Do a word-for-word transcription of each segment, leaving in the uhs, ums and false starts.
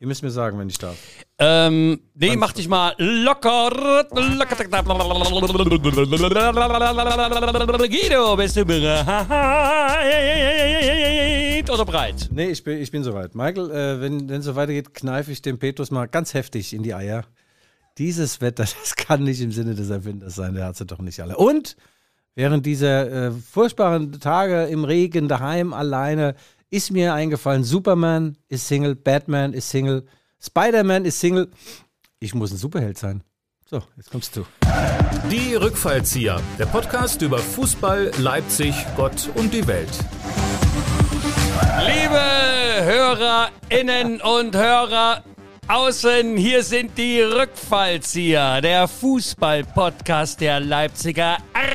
Ihr müsst mir sagen, wenn ich darf. Ähm, nee, mach dich mal locker. locker. Guido, bist du bereit oder breit? Nee, ich bin, ich bin soweit. Michael, äh, wenn es so weitergeht, kneife ich dem Petrus mal ganz heftig in die Eier. Dieses Wetter, das kann nicht im Sinne des Erfinders sein, der hat sie doch nicht alle. Und während dieser äh, furchtbaren Tage im Regen daheim alleine ist mir eingefallen, Superman ist Single, Batman ist Single, Spider-Man ist Single. Ich muss ein Superheld sein. So, jetzt kommst du. Die Rückfallzieher, der Podcast über Fußball, Leipzig, Gott und die Welt. Liebe HörerInnen und Hörer außen, hier sind die Rückfallzieher, der Fußball-Podcast der Leipziger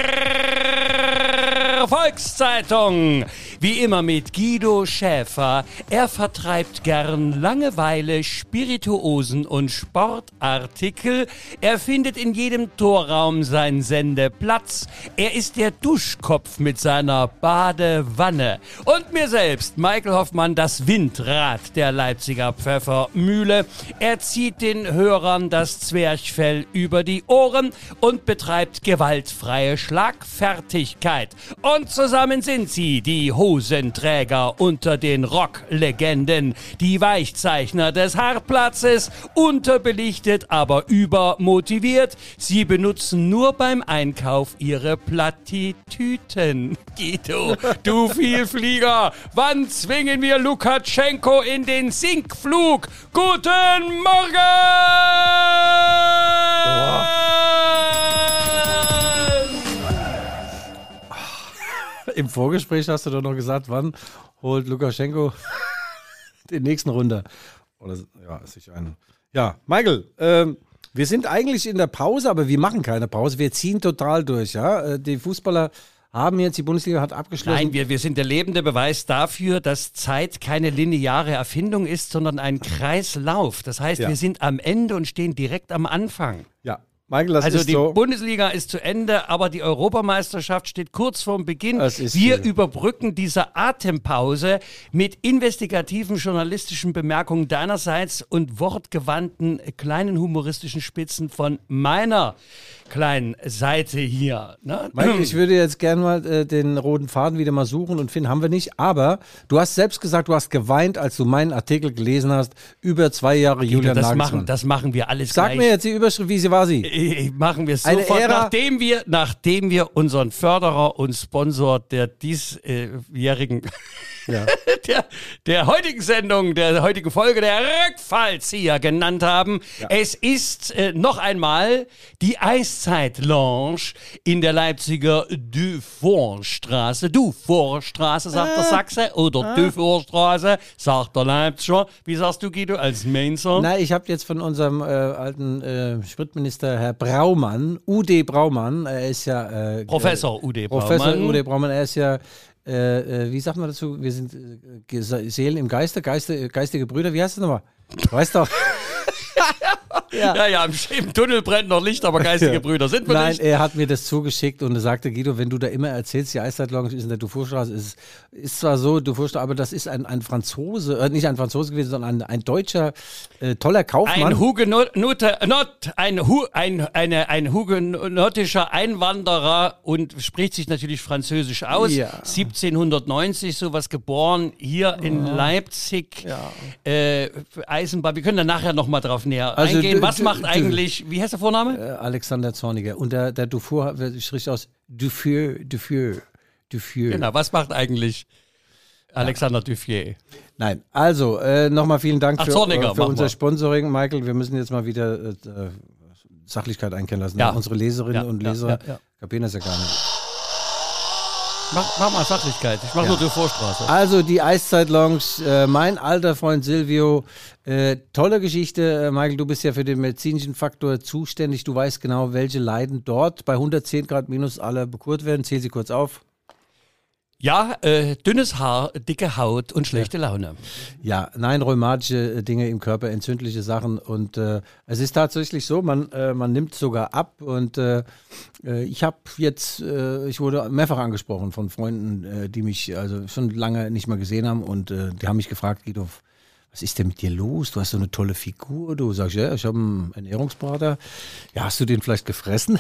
Volkszeitung. Wie immer mit Guido Schäfer. Er vertreibt gern Langeweile, Spirituosen und Sportartikel. Er findet in jedem Torraum seinen Sendeplatz. Er ist der Duschkopf mit seiner Badewanne. Und mir selbst, Michael Hoffmann, das Windrad der Leipziger Pfeffermühle. Er zieht den Hörern das Zwerchfell über die Ohren und betreibt gewaltfreie Schlagfertigkeit. Und zusammen sind sie, die Hosenträger unter den Rocklegenden, die Weichzeichner des Hartplatzes, unterbelichtet, aber übermotiviert. Sie benutzen nur beim Einkauf ihre Plattitüten. Guido, du Vielflieger, wann zwingen wir Lukaschenko in den Sinkflug? Guten Morgen! Oh. Im Vorgespräch hast du doch noch gesagt, wann holt Lukaschenko den nächsten runter. Oder ja, sich einen. Ja, Michael, ähm, wir sind eigentlich in der Pause, aber wir machen keine Pause. Wir ziehen total durch. Ja, die Fußballer haben jetzt, die Bundesliga hat abgeschlossen. Nein, wir, wir sind der lebende Beweis dafür, dass Zeit keine lineare Erfindung ist, sondern ein Kreislauf. Das heißt, Ja. wir sind am Ende und stehen direkt am Anfang. Ja, Michael, das Also ist die so. Bundesliga ist zu Ende, aber die Europameisterschaft steht kurz vorm Beginn. Das ist Wir so. überbrücken diese Atempause mit investigativen journalistischen Bemerkungen deinerseits und wortgewandten kleinen humoristischen Spitzen von meiner kleinen Seite hier. Ne? Michael, ich würde jetzt gerne mal äh, den roten Faden wieder mal suchen und finden, haben wir nicht. Aber du hast selbst gesagt, du hast geweint, als du meinen Artikel gelesen hast, über zwei Jahre Julian das Nagelsmann. machen, das machen wir alles Sag gleich. mir jetzt die Überschrift, wie sie war sie? Äh, Machen wir Eine sofort, Ära- nachdem wir, nachdem wir unseren Förderer und Sponsor der diesjährigen, Ja. der, der heutigen Sendung, der heutigen Folge der Rückfallzieher genannt haben. Ja. Es ist äh, noch einmal die Eiszeit-Lounge in der Leipziger Dufourstraße. Dufourstraße, sagt der Sachse, oder Dufourstraße, sagt der Leipziger. Wie sagst du, Guido, als Mainzer? Na, ich habe jetzt von unserem äh, alten äh, Spritminister, Herr Braumann, U D Braumann, er ist ja... Äh, Professor U D Braumann. Professor U D Braumann, er ist ja, äh, äh, wie sagt man dazu, wir sind äh, Ge- Seelen im Geiste, Geiste, geistige Brüder, wie heißt das nochmal? Du weißt doch. Ja, ja, ja im, im Tunnel brennt noch Licht, aber geistige Ja. Brüder sind wir Nein, nicht. er hat mir das zugeschickt und er sagte, Guido, wenn du da immer erzählst, die Eiszeit-Lounge ist in der Dufourstraße, ist, ist zwar so, Dufourstraße, aber das ist ein, ein Franzose, äh, nicht ein Franzose gewesen, sondern ein, ein deutscher, äh, toller Kaufmann. Ein Hugenot, not, ein, Hu, ein, eine, ein hugenottischer Einwanderer und spricht sich natürlich Französisch aus. Ja. siebzehnhundertneunzig sowas geboren, hier in Leipzig. Ja. Äh, Eisenbahn, wir können da nachher nochmal drauf näher Also eingehen. du- Was du- macht du- eigentlich, wie heißt der Vorname? Äh, Alexander Zorniger. Und der, der Dufour spricht aus Dufour, Dufour, Dufour. Genau, was macht eigentlich Alexander Duffier? Nein, also äh, nochmal vielen Dank Ach, für, Zorniger, äh, für machen unser wir. Sponsoring, Michael. Wir müssen jetzt mal wieder äh, äh, Sachlichkeit einkehren lassen. Ja. Unsere Leserinnen Ja, und ja, Leser ja, ja. kapieren das ja gar nicht. Mach, mach mal Sachlichkeit, ich mach Ja. nur Dufourstraße. Also die Eiszeit-Lounge, äh, mein alter Freund Silvio, äh, tolle Geschichte. Äh, Michael, du bist ja für den medizinischen Faktor zuständig. Du weißt genau, welche Leiden dort bei hundertzehn Grad minus alle bekurt werden. Zähl sie kurz auf. Ja, äh, dünnes Haar, dicke Haut und schlechte Laune. Ja, nein, rheumatische äh, Dinge im Körper, entzündliche Sachen. Und äh, es ist tatsächlich so, man, äh, man nimmt sogar ab. Und äh, äh, ich habe jetzt, äh, ich wurde mehrfach angesprochen von Freunden, äh, die mich also schon lange nicht mehr gesehen haben. Und äh, die haben mich gefragt, Guido, was ist denn mit dir los? Du hast so eine tolle Figur. Du sagst, ja, ich habe einen Ernährungsberater. Ja, hast du den vielleicht gefressen?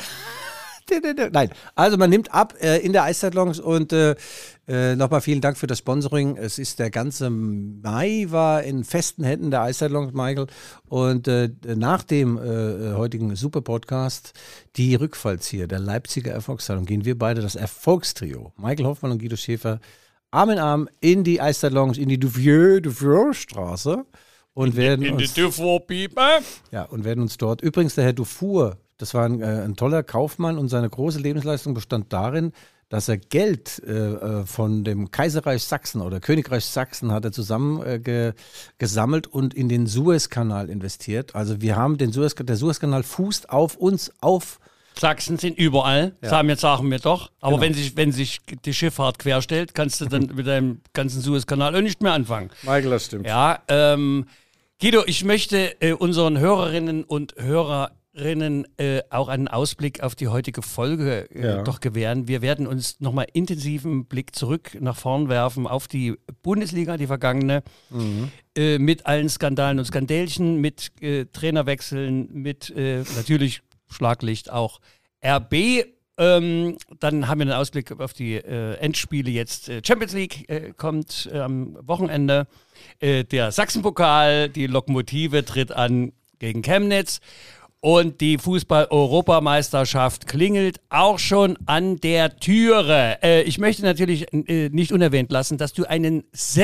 Nein, also man nimmt ab äh, in der Eiszeit-Lounge und äh, äh, nochmal vielen Dank für das Sponsoring. Es ist der ganze Mai war in festen Händen der Eiszeit-Lounge, Michael. Und äh, nach dem äh, heutigen Super-Podcast, die Rückfallzieher der Leipziger Erfolgszeitung, gehen wir beide, das Erfolgstrio, Michael Hoffmann und Guido Schäfer, Arm in Arm in die Eiszeit-Lounge, in die Dufour-Straße und werden in uns, die Dufour, ja, und werden uns dort, übrigens der Herr Dufour, das war ein, äh, ein toller Kaufmann und seine große Lebensleistung bestand darin, dass er Geld äh, von dem Kaiserreich Sachsen oder Königreich Sachsen hat er zusammen äh, ge, gesammelt und in den Suezkanal investiert. Also wir haben den Suez, der Suezkanal fußt auf uns, auf Sachsen sind überall, Ja. sagen, wir, sagen wir doch. Aber Genau. wenn, sich, wenn sich die Schifffahrt querstellt, kannst du dann mit deinem ganzen Suezkanal auch nicht mehr anfangen. Michael, das stimmt. Ja, ähm, Guido, ich möchte äh, unseren Hörerinnen und Hörerinnen äh, auch einen Ausblick auf die heutige Folge äh, Ja. doch gewähren. Wir werden uns nochmal intensiven Blick zurück nach vorn werfen auf die Bundesliga, die vergangene, Mhm. äh, mit allen Skandalen und Skandälchen, mit äh, Trainerwechseln, mit äh, natürlich Schlaglicht auch R B. Ähm, dann haben wir einen Ausblick auf die äh, Endspiele jetzt. Äh, Champions League äh, kommt äh, am Wochenende. Äh, der Sachsenpokal, die Lokomotive tritt an gegen Chemnitz. Und die Fußball-Europameisterschaft klingelt auch schon an der Türe. Äh, ich möchte natürlich äh, nicht unerwähnt lassen, dass du einen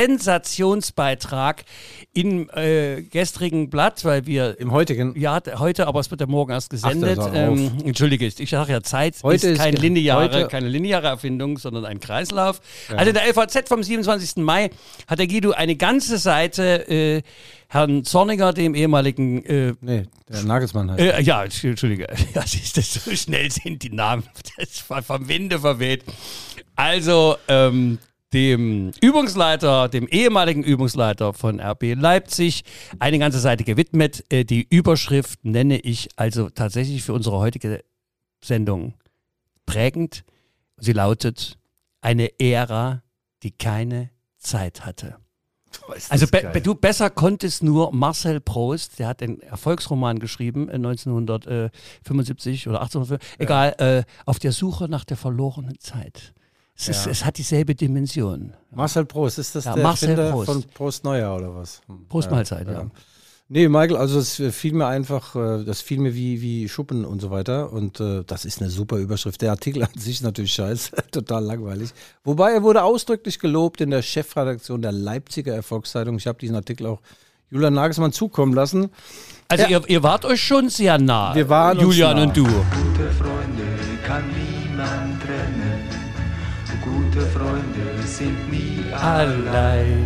Sensationsbeitrag im äh, gestrigen Blatt, weil wir Im heutigen. ja, d- heute, aber es wird ja morgen erst gesendet. Ach, das war ähm, Entschuldige, ich sage ja, Zeit Heute ist, ist kein ge- lineare, heute- keine lineare Erfindung, sondern ein Kreislauf. Also in der L V Z vom siebenundzwanzigsten Mai hat der Guido eine ganze Seite äh, Herrn Zorniger, dem ehemaligen äh, Nee, der Nagelsmann heißt. äh, ja, Entschuldige, ja, siehst du, so schnell sind die Namen, das war vom Winde verweht. Also, ähm, dem Übungsleiter, dem ehemaligen Übungsleiter von R B Leipzig, eine ganze Seite gewidmet. Äh, die Überschrift nenne ich also tatsächlich für unsere heutige Sendung prägend. Sie lautet: Eine Ära, die keine Zeit hatte. Boah, ist das Also be geil. be du besser konntest nur Marcel Proust, der hat einen Erfolgsroman geschrieben, äh, neunzehnhundertfünfundsiebzig oder achtzehnhundertfünfundsiebzig, egal, äh, auf der Suche nach der verlorenen Zeit. Es, ist, Ja. es hat dieselbe Dimension. Marcel Proust, ist das Ja, der Marcel Erfinder Proust. von Prost Neuer oder was? Hm. Prost Mahlzeit, ja. Nee, Michael, also es fiel mir einfach, äh, das fiel mir wie, wie Schuppen und so weiter und äh, das ist eine super Überschrift. Der Artikel an sich ist natürlich scheiße, total langweilig. Wobei er wurde ausdrücklich gelobt in der Chefredaktion der Leipziger Erfolgszeitung. Ich habe diesen Artikel auch Julian Nagelsmann zukommen lassen. Also Ja. ihr, ihr wart euch schon sehr nah, Wir waren uns Julian nah. und du. Gute Freunde kann niemand trennen. Gute Freunde sind nie Allein.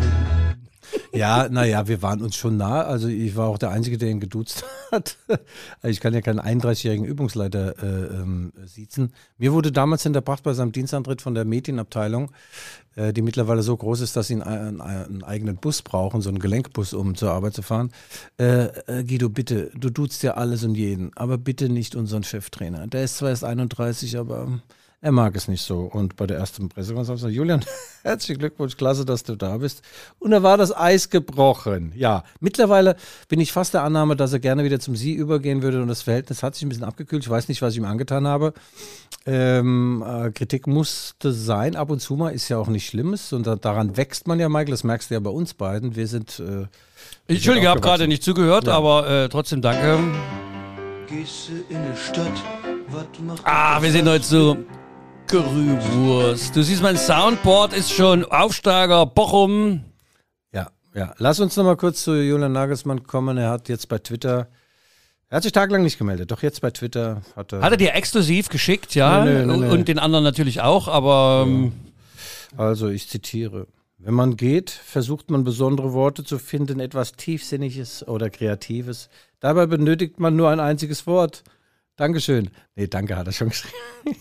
Ja, naja, wir waren uns schon nah. Also ich war auch der Einzige, der ihn geduzt hat. Ich kann ja keinen einunddreißigjährigen Übungsleiter äh, ähm, siezen. Mir wurde damals hinterbracht bei seinem Dienstantritt von der Medienabteilung, äh, die mittlerweile so groß ist, dass sie einen, einen, einen eigenen Bus brauchen, so einen Gelenkbus, um zur Arbeit zu fahren. Äh, äh, Guido, bitte, du duzt ja alles und jeden, aber bitte nicht unseren Cheftrainer. Der ist zwar erst einunddreißig, aber er mag es nicht so. Und bei der ersten Pressekonferenz sagte Julian, herzlichen Glückwunsch, klasse, dass du da bist. Und da war das Eis gebrochen. Ja, mittlerweile bin ich fast der Annahme, dass er gerne wieder zum Sie übergehen würde und das Verhältnis hat sich ein bisschen abgekühlt. Ich weiß nicht, was ich ihm angetan habe. Ähm, äh, Kritik musste sein, ab und zu mal, ist ja auch nicht Schlimmes und da, daran wächst man ja, Michael, das merkst du ja bei uns beiden. Wir sind... Äh, Ich, Entschuldige, ich habe aufgewachsen. gerade nicht zugehört, Ja. aber äh, trotzdem danke. Gehst du in die Stadt, was macht Ah, wir sind heute so Gerühwurst. Du siehst, mein Soundboard ist schon Aufsteiger Bochum. Ja, ja. Lass uns noch mal kurz zu Julian Nagelsmann kommen. Er hat jetzt bei Twitter, er hat sich tagelang nicht gemeldet, doch jetzt bei Twitter hat er... Hat er dir exklusiv geschickt, ja? Nee, nee, nee, nee. Und den anderen natürlich auch, aber ähm, Also ich zitiere. Wenn man geht, versucht man besondere Worte zu finden, etwas Tiefsinniges oder Kreatives. Dabei benötigt man nur ein einziges Wort. Dankeschön. Nee, danke hat er schon geschrieben.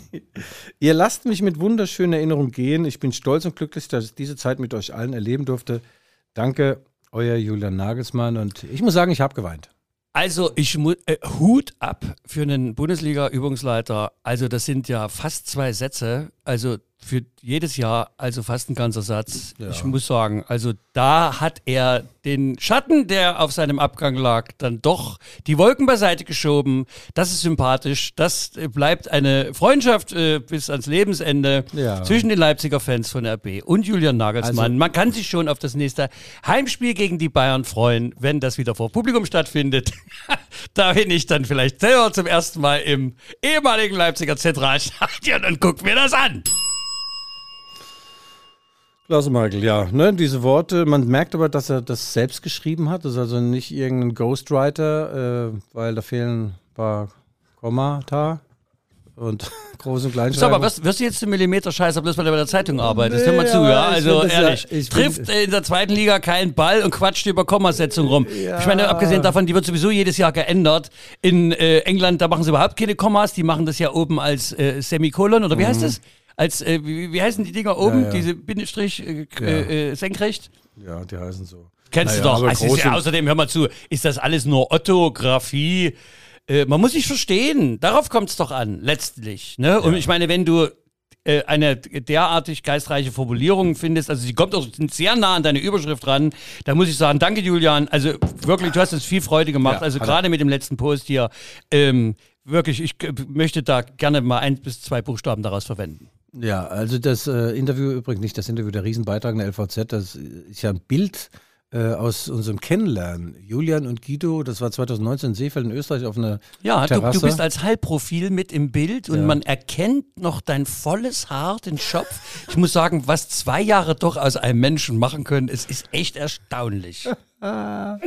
Ihr lasst mich mit wunderschönen Erinnerungen gehen. Ich bin stolz und glücklich, dass ich diese Zeit mit euch allen erleben durfte. Danke, euer Julian Nagelsmann. Und ich muss sagen, ich habe geweint. also ich muss äh, Hut ab für einen Bundesliga-Übungsleiter. Also das sind ja fast zwei Sätze. Also für jedes Jahr, also fast ein ganzer Satz. Ja. Ich muss sagen, also da hat er den Schatten, der auf seinem Abgang lag, dann doch die Wolken beiseite geschoben. Das ist sympathisch. Das äh, bleibt eine Freundschaft äh, bis ans Lebensende Ja. zwischen den Leipziger Fans von R B und Julian Nagelsmann. Also- Man kann sich schon auf das nächste Heimspiel gegen die Bayern freuen, wenn das wieder vor Publikum stattfindet. Da bin ich dann vielleicht selber zum ersten Mal im ehemaligen Leipziger Zentralstadion und guck mir das an. Klasse, Michael, ja. Ne, diese Worte, man merkt aber, dass er das selbst geschrieben hat. Das ist also nicht irgendein Ghostwriter, äh, weil da fehlen ein paar Kommata und Groß- und Sag mal, Kleinschreibung. wirst, wirst du jetzt den Millimeter-Scheißer, bloß weil du bei der Zeitung arbeitest? Hör mal Nee, zu, aber ja? ich Also find das ja- ehrlich, ich find- trifft äh, in der zweiten Liga keinen Ball und quatscht über Kommasetzung rum. Ja. Ich meine, abgesehen davon, die wird sowieso jedes Jahr geändert. In äh, England, da machen sie überhaupt keine Kommas, die machen das ja oben als äh, Semikolon, oder wie heißt das? Als, äh, wie, wie heißen die Dinger oben? Ja, ja. Diese Bindestrich äh, Ja. äh, äh, senkrecht? Ja, die heißen so. Kennst Naja, du doch. aber Also ist groß ja, und- außerdem, hör mal zu, ist das alles nur Orthographie? Äh, man muss sich verstehen. Darauf kommt es doch an, letztlich. Ne? Und ich meine, wenn du äh, eine derartig geistreiche Formulierung findest, also sie kommt auch sehr nah an deine Überschrift ran, da muss ich sagen, danke Julian, also wirklich, du hast uns viel Freude gemacht, Ja, also hat er. gerade mit dem letzten Post hier, ähm, wirklich, ich äh, möchte da gerne mal ein bis zwei Buchstaben daraus verwenden. Ja, also das äh, Interview, übrigens nicht das Interview, der Riesenbeitrag in der L V Z, das ist ja ein Bild äh, aus unserem Kennenlernen. Julian und Guido, das war zwanzig neunzehn in Seefeld in Österreich auf einer Ja, du, Terrasse. du bist als Halbprofil mit im Bild und Ja. man erkennt noch dein volles Haar, den Schopf. Ich muss sagen, was zwei Jahre doch aus einem Menschen machen können, es ist echt erstaunlich. Ja.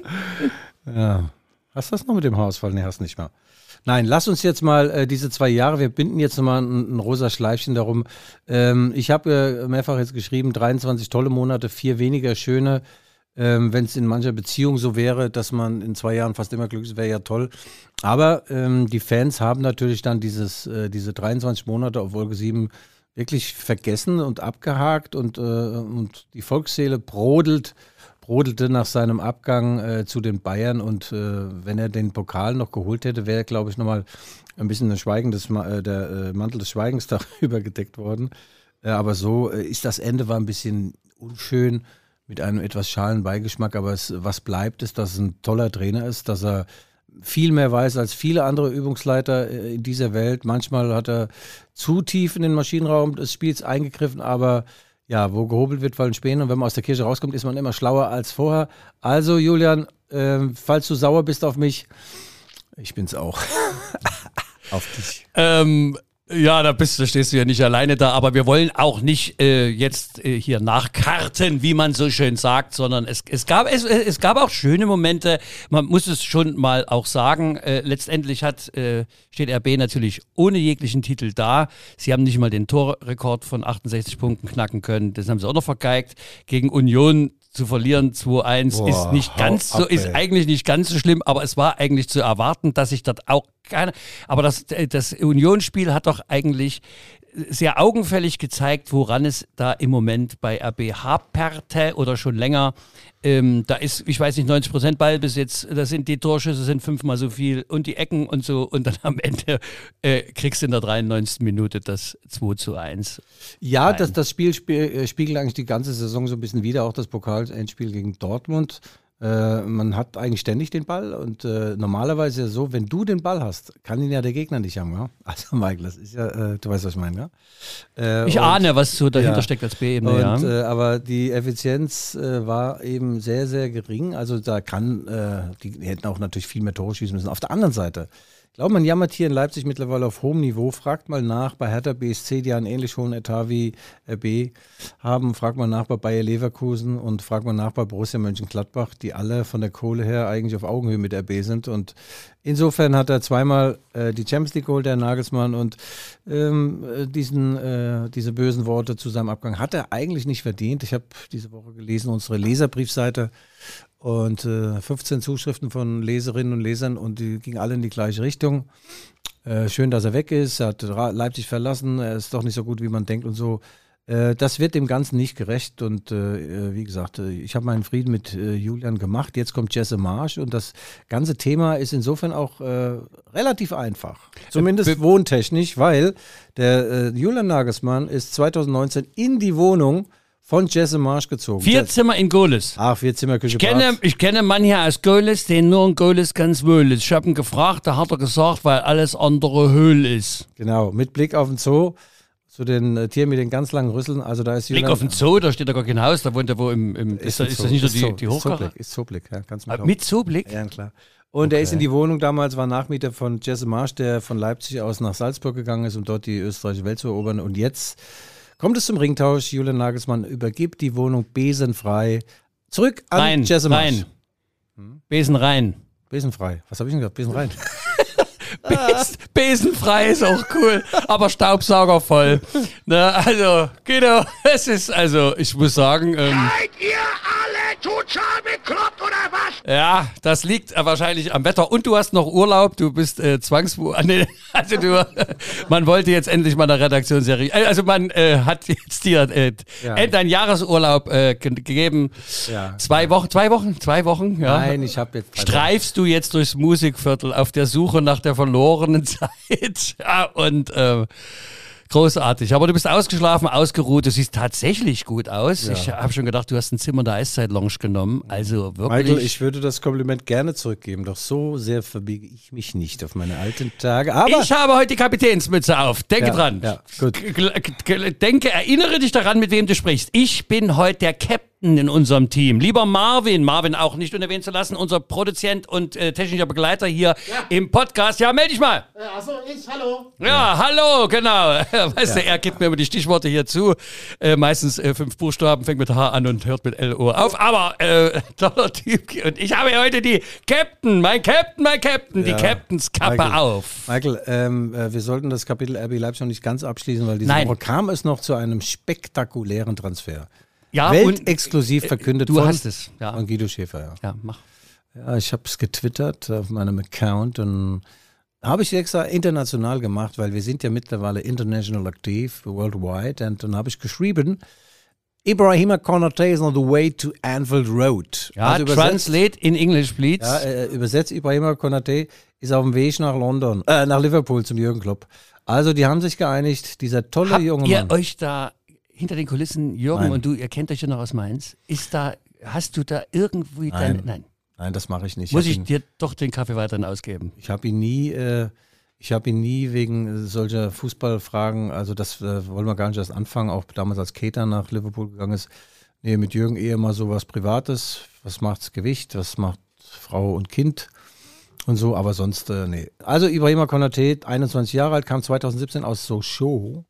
Hast du das noch mit dem Haarausfall? Nee, hast nicht mehr. Nein, lass uns jetzt mal äh, diese zwei Jahre, wir binden jetzt mal ein, ein rosa Schleifchen darum. Ähm, ich habe äh, mehrfach jetzt geschrieben, dreiundzwanzig tolle Monate, vier weniger schöne. Ähm, wenn es in mancher Beziehung so wäre, dass man in zwei Jahren fast immer glücklich ist, wäre ja toll. Aber ähm, die Fans haben natürlich dann dieses, äh, diese dreiundzwanzig Monate auf Wolke sieben wirklich vergessen und abgehakt und, äh, und die Volksseele brodelt brodelte nach seinem Abgang äh, zu den Bayern und äh, wenn er den Pokal noch geholt hätte, wäre, glaube ich, nochmal ein bisschen ein Schweigen des, äh, der äh, Mantel des Schweigens darüber gedeckt worden. Äh, aber so äh, ist das Ende, war ein bisschen unschön mit einem etwas schalen Beigeschmack, aber es, was bleibt, ist, dass es ein toller Trainer ist, dass er viel mehr weiß als viele andere Übungsleiter äh, in dieser Welt. Manchmal hat er zu tief in den Maschinenraum des Spiels eingegriffen, aber ja, wo gehobelt wird, fallen Späne. Und wenn man aus der Kirche rauskommt, ist man immer schlauer als vorher. Also, Julian, äh, falls du sauer bist auf mich, ich bin's auch. Auf dich. Ähm, ja, da bist du, stehst du ja nicht alleine da, aber wir wollen auch nicht äh, jetzt äh, hier nachkarten, wie man so schön sagt, sondern es, es, gab, es, es gab auch schöne Momente, man muss es schon mal auch sagen, äh, letztendlich hat, äh, steht R B natürlich ohne jeglichen Titel da. Sie haben nicht mal den Torrekord von achtundsechzig Punkten knacken können, das haben sie auch noch vergeigt. Gegen Union zu verlieren, zwei eins, Boah, ist nicht hau ganz so, ab, ist ey. eigentlich nicht ganz so schlimm, aber es war eigentlich zu erwarten, dass sich dort auch keine, aber das, das Unionsspiel hat doch eigentlich sehr augenfällig gezeigt, woran es da im Moment bei R B haperte oder schon länger. Ähm, da ist, ich weiß nicht, neunzig Prozent Ballbesitz, da sind die Torschüsse sind fünfmal so viel und die Ecken und so und dann am Ende äh, kriegst du in der dreiundneunzigsten Minute das zwei zu eins. Ja, Nein. das, das Spiel spie- spiegelt eigentlich die ganze Saison so ein bisschen wider, auch das Pokalendspiel gegen Dortmund. Äh, man hat eigentlich ständig den Ball und äh, normalerweise ja so, wenn du den Ball hast, kann ihn ja der Gegner nicht haben. Ja? Also Michael, das ist ja, äh, du weißt, was ich meine, ja? Äh, Ich und- ahne, was so dahinter ja. steckt als B-Ebene, Und, ja. äh, aber die Effizienz äh, war eben sehr, sehr gering. Also da kann, äh, die hätten auch natürlich viel mehr Tore schießen müssen. Auf der anderen Seite, ich glaube, man jammert hier in Leipzig mittlerweile auf hohem Niveau. Fragt mal nach bei Hertha B S C, die einen ähnlich hohen Etat wie R B haben. Fragt mal nach bei Bayer Leverkusen und fragt mal nach bei Borussia Mönchengladbach, die alle von der Kohle her eigentlich auf Augenhöhe mit R B sind. Und insofern hat er zweimal äh, die Champions League geholt, der Nagelsmann, und ähm, äh, diesen, äh, diese bösen Worte zu seinem Abgang hat er eigentlich nicht verdient. Ich habe diese Woche gelesen, unsere Leserbriefseite, und äh, fünfzehn Zuschriften von Leserinnen und Lesern und die gingen alle in die gleiche Richtung. Äh, schön, dass er weg ist, er hat Ra- Leipzig verlassen, er ist doch nicht so gut, wie man denkt und so. Äh, das wird dem Ganzen nicht gerecht und äh, wie gesagt, äh, ich habe meinen Frieden mit äh, Julian gemacht. Jetzt kommt Jesse Marsch und das ganze Thema ist insofern auch äh, relativ einfach. Zumindest äh, wohntechnisch, weil der äh, Julian Nagelsmann ist zwanzig neunzehn in die Wohnung von Jesse Marsch gezogen. Vier Zimmer in Gohlis. Ach, vier Zimmer, Küche, ich kenne, ich kenne einen Mann hier aus Gohlis, den nur in Gohlis ganz wohl ist. Ich habe ihn gefragt, da hat er gesagt, weil alles andere Höhl ist. Genau, mit Blick auf den Zoo, zu den äh, Tieren mit den ganz langen Rüsseln. Also da ist Blick Julian, auf den Zoo, da steht da gar kein Haus, da wohnt er wo im, im ist, ist, ist das nicht so die, die Hochkara? Ist Zooblick, ja, ganz mit, mit Zooblick? Ja, klar. Und okay. Er ist in die Wohnung damals, war Nachmieter von Jesse Marsch, der von Leipzig aus nach Salzburg gegangen ist, um dort die österreichische Welt zu erobern. Und jetzt kommt es zum Ringtausch. Julian Nagelsmann übergibt die Wohnung besenfrei zurück an rein, Jesse Marsch. Rein. Hm? Besen rein. Besenfrei. Was habe ich denn gesagt? Besen rein. Besen, besenfrei ist auch cool, aber Staubsauger voll. Na, also, Guido, es ist, also, ich muss sagen. Ähm, Seid ihr alle total bekloppt oder was? Ja, das liegt äh, wahrscheinlich am Wetter. Und du hast noch Urlaub, du bist äh, zwangswo. Nee, also du, man wollte jetzt endlich mal eine Redaktionsserie. Also man äh, hat jetzt dir äh, ja. einen Jahresurlaub äh, ge- gegeben. Ja. Zwei Wochen, zwei Wochen, zwei Wochen. Ja. Nein, ich habe jetzt. Streifst du jetzt durchs Musikviertel auf der Suche nach der verlorenen Zeit? Ja, und äh, großartig. Aber du bist ausgeschlafen, ausgeruht. Du siehst tatsächlich gut aus. Ja. Ich habe schon gedacht, du hast ein Zimmer der Eiszeit-Lounge genommen. Also wirklich. Michael, ich würde das Kompliment gerne zurückgeben, doch so sehr verbiege ich mich nicht auf meine alten Tage. Aber ich habe heute die Kapitänsmütze auf. Denke ja, dran. Ja, gut. Denke, erinnere dich daran, mit wem du sprichst. Ich bin heute der Captain in unserem Team. Lieber Marvin, Marvin auch nicht unerwähnt zu lassen, unser Produzent und äh, technischer Begleiter hier ja. im Podcast. Ja, melde dich mal. Äh, achso, ich, hallo. Ja, ja, hallo, genau. Weißt ja. du, er gibt mir immer die Stichworte hier zu. Äh, meistens äh, fünf Buchstaben, fängt mit H an und hört mit L O auf. Aber äh, toller Typ. Und ich habe heute die Captain, mein Captain, mein Captain, ja. die Captainskappe Michael, auf. Michael, ähm, äh, wir sollten das Kapitel R B Leipzig noch nicht ganz abschließen, weil diese Nein. Woche kam es noch zu einem spektakulären Transfer. Ja, Weltexklusiv und, verkündet du von, hast es, ja. von Guido Schäfer. Ja, ja mach. Ja, ich habe es getwittert auf meinem Account und habe ich extra international gemacht, weil wir sind ja mittlerweile international aktiv, worldwide. Und dann habe ich geschrieben, Ibrahima Konate is on the way to Anfield Road. Ja, also translate in English, please. Ja, äh, übersetzt, Ibrahima Konate ist auf dem Weg nach London, äh, nach Liverpool zum Jürgen Klopp. Also die haben sich geeinigt, dieser tolle Habt junge ihr Mann. euch da hinter den Kulissen, Jürgen Nein. und du, ihr kennt euch ja noch aus Mainz, ist da, hast du da irgendwie Nein. dein, nein. Nein, das mache ich nicht. Muss ich ich ihn, dir doch den Kaffee weiterhin ausgeben? Ich habe ihn nie, äh, ich habe ihn nie wegen solcher Fußballfragen, also das äh, wollen wir gar nicht erst anfangen, auch damals als Keter nach Liverpool gegangen ist, nee, mit Jürgen eher mal so was Privates, was macht's Gewicht, was macht Frau und Kind und so, aber sonst, äh, nee. Also Ibrahima Konate, einundzwanzig Jahre alt, kam zwanzig siebzehn aus Sochaux,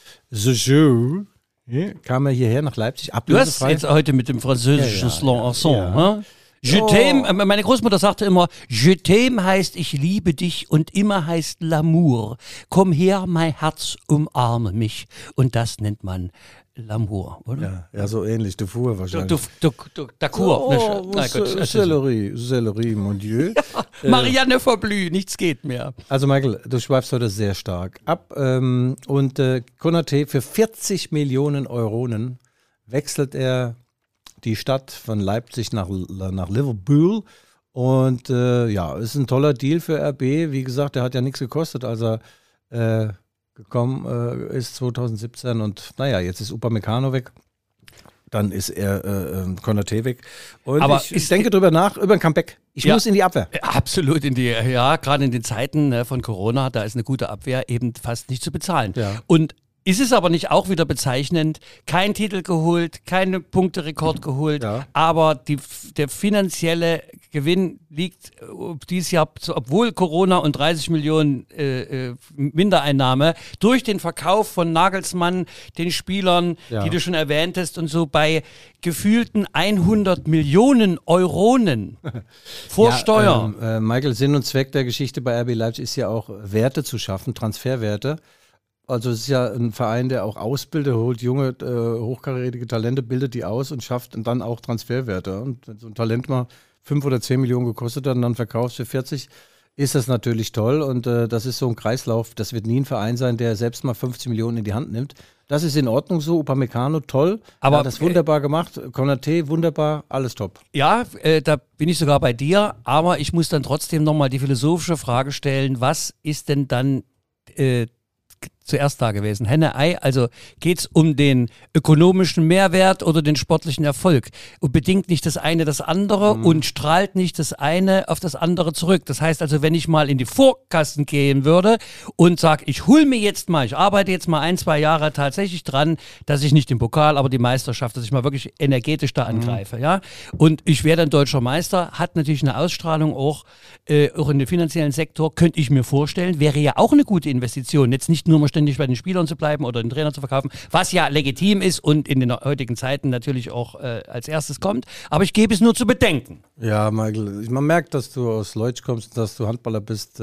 Sochaux, ja, kam er hierher nach Leipzig, ablösefrei. Du hast jetzt heute mit dem französischen ja, ja, Slang ja, ja. Je t'aime, meine Großmutter sagte immer, je t'aime heißt ich liebe dich und immer heißt l'amour. Komm her, mein Herz, umarme mich. Und das nennt man l'amour, oder? Ja, ja, so ähnlich, de Four wahrscheinlich. Du, du, du, d'accord. Oh, ne, Sellerie, Sellerie, mon Dieu. Ja, Marianne Verblü, nichts geht mehr. Also Michael, du schweifst heute sehr stark ab. Ähm, und äh, Konate für vierzig Millionen Euronen wechselt er die Stadt von Leipzig nach, nach Liverpool. Und äh, ja, ist ein toller Deal für R B. Wie gesagt, der hat ja nichts gekostet, als er äh, gekommen äh, ist zwanzig siebzehn. Und naja, jetzt ist Upamecano weg. Dann ist er äh, Konate weg. Und Aber ich, ich denke drüber nach, über ein Comeback. Ich ja, muss in die Abwehr. Absolut in die, ja, gerade in den Zeiten ne, von Corona, da ist eine gute Abwehr eben fast nicht zu bezahlen. Ja. Und ist es aber nicht auch wieder bezeichnend, kein Titel geholt, keinen Punkterekord geholt, ja. aber die, der finanzielle Gewinn liegt dieses Jahr, obwohl Corona und dreißig Millionen äh, äh, Mindereinnahme, durch den Verkauf von Nagelsmann, den Spielern, ja. die du schon erwähntest und so, bei gefühlten hundert Millionen Euronen vor ja, Steuer. Ähm, äh, Michael, Sinn und Zweck der Geschichte bei R B Leipzig ist ja auch, Werte zu schaffen, Transferwerte. Also es ist ja ein Verein, der auch ausbildet, holt junge, äh, hochkarätige Talente, bildet die aus und schafft dann auch Transferwerte. Und wenn so ein Talent mal fünf oder zehn Millionen gekostet hat und dann verkaufst für vierzig, ist das natürlich toll und äh, das ist so ein Kreislauf. Das wird nie ein Verein sein, der selbst mal fünfzig Millionen in die Hand nimmt. Das ist in Ordnung so. Upamecano, toll. Aber, er hat das wunderbar gemacht. Konaté, wunderbar. Alles top. Ja, äh, da bin ich sogar bei dir. Aber ich muss dann trotzdem nochmal die philosophische Frage stellen, was ist denn dann äh, zuerst da gewesen? Henne, Ei, also geht es um den ökonomischen Mehrwert oder den sportlichen Erfolg? Und bedingt nicht das eine das andere mhm. und strahlt nicht das eine auf das andere zurück. Das heißt also, wenn ich mal in die Vorkassen gehen würde und sage, ich hol mir jetzt mal, ich arbeite jetzt mal ein, zwei Jahre tatsächlich dran, dass ich nicht den Pokal, aber die Meisterschaft, dass ich mal wirklich energetisch da angreife, mhm. ja. Und ich werde dann deutscher Meister, hat natürlich eine Ausstrahlung auch, äh, auch in den finanziellen Sektor, könnte ich mir vorstellen, wäre ja auch eine gute Investition. Jetzt nicht nur mal ständig bei den Spielern zu bleiben oder den Trainer zu verkaufen, was ja legitim ist und in den heutigen Zeiten natürlich auch äh, als erstes kommt. Aber ich gebe es nur zu bedenken. Ja, Michael, man merkt, dass du aus Leutsch kommst, dass du Handballer bist.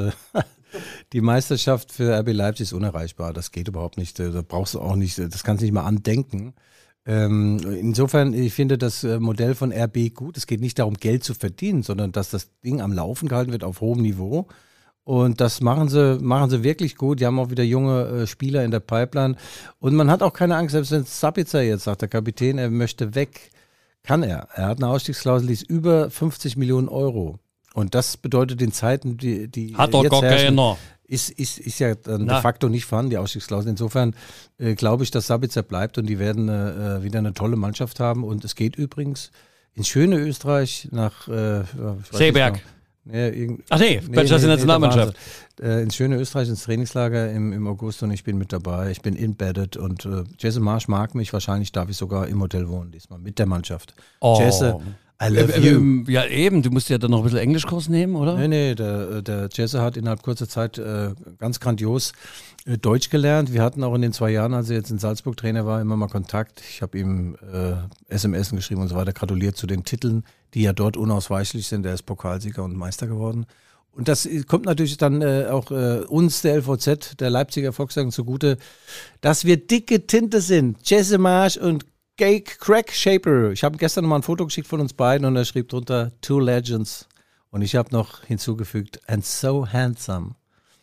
Die Meisterschaft für R B Leipzig ist unerreichbar. Das geht überhaupt nicht. Da brauchst du auch nicht, das kannst du nicht mal andenken. Ähm, insofern, ich finde das Modell von R B gut. Es geht nicht darum, Geld zu verdienen, sondern dass das Ding am Laufen gehalten wird auf hohem Niveau. Und das machen sie, machen sie wirklich gut. Die haben auch wieder junge äh, Spieler in der Pipeline. Und man hat auch keine Angst, selbst wenn Sabitzer jetzt sagt, der Kapitän, er möchte weg, kann er. Er hat eine Ausstiegsklausel, die ist über fünfzig Millionen Euro. Und das bedeutet in Zeiten, die, die hat er jetzt gar herrschen, keiner. Ist, ist, ist ja dann de facto nicht vorhanden, die Ausstiegsklausel. Insofern äh, glaube ich, dass Sabitzer bleibt und die werden äh, wieder eine tolle Mannschaft haben. Und es geht übrigens ins schöne Österreich nach äh, Seeberg. Ja, irgend- Ach nee, nee, Quatsch, das ist nee, die Nationalmannschaft. nee, äh, ins schöne Österreich, ins Trainingslager im, im August und ich bin mit dabei. Ich bin embedded und äh, Jesse Marsch mag mich. Wahrscheinlich darf ich sogar im Hotel wohnen diesmal mit der Mannschaft. Oh. Jesse, I love Äh, you. äh, ja, eben, du musst ja dann noch ein bisschen Englischkurs nehmen, oder? Nee, nee, der, der Jesse hat innerhalb kurzer Zeit äh, ganz grandios äh, Deutsch gelernt. Wir hatten auch in den zwei Jahren, als er jetzt in Salzburg Trainer war, immer mal Kontakt. Ich habe ihm äh, S M S geschrieben und so weiter, gratuliert zu den Titeln, die ja dort unausweichlich sind. Er ist Pokalsieger und Meister geworden. Und das kommt natürlich dann äh, auch äh, uns, der L V Z, der Leipziger Volkswagen, zugute, dass wir dicke Tinte sind. Jesse Marsch und Cake Crack Shaper. Ich habe gestern mal ein Foto geschickt von uns beiden und er schrieb drunter Two Legends. Und ich habe noch hinzugefügt, and so handsome.